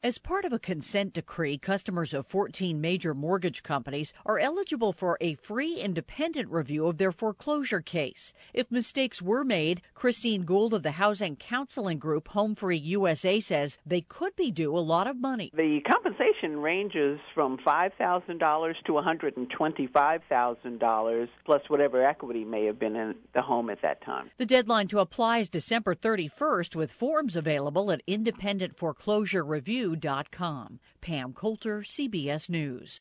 As part of a consent decree, customers of 14 major mortgage companies are eligible for a free independent review of their foreclosure case. If mistakes were made, Christine Gould of the housing counseling group Home Free USA says they could be due a lot of money. The compensation ranges from $5,000 to $125,000, plus whatever equity may have been in the home at that time. The deadline to apply is December 31st, with forms available at independentforeclosurereview.com. Pam Coulter, CBS News.